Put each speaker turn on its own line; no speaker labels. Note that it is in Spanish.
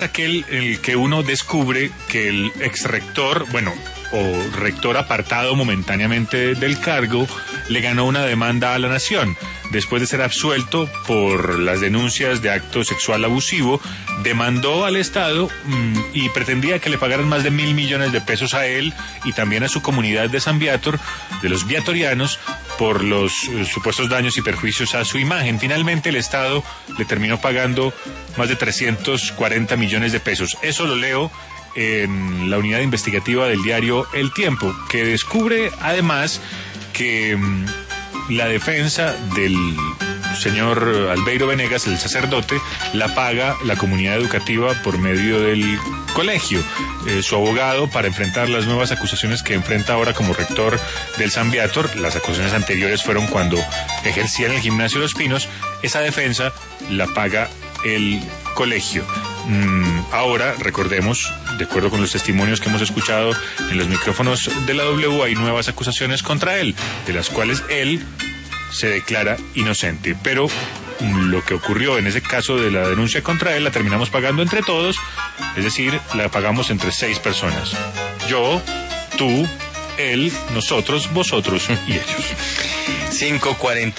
aquel en el que uno descubre que el ex rector, o rector apartado momentáneamente del cargo, le ganó una demanda a la nación. Después de ser absuelto por las denuncias de acto sexual abusivo, demandó al Estado y pretendía que le pagaran más de 1.000 millones de pesos a él y también a su comunidad de San Viator, de los viatorianos, por los supuestos daños y perjuicios a su imagen. Finalmente el Estado le terminó pagando más de 340 millones de pesos. Eso lo leo en la unidad investigativa del diario El Tiempo, que descubre además que la defensa del señor Albeiro Venegas, el sacerdote, la paga la comunidad educativa por medio del colegio. Su abogado, para enfrentar las nuevas acusaciones que enfrenta ahora como rector del San Viator, las acusaciones anteriores fueron cuando ejercía en el Gimnasio Los Pinos, esa defensa la paga el colegio. Ahora, recordemos, de acuerdo con los testimonios que hemos escuchado en los micrófonos de la W, hay nuevas acusaciones contra él, de las cuales él se declara inocente. Pero lo que ocurrió en ese caso de la denuncia contra él la terminamos pagando entre todos, es decir, la pagamos entre 6 personas. Yo, tú, él, nosotros, vosotros y ellos.
5:40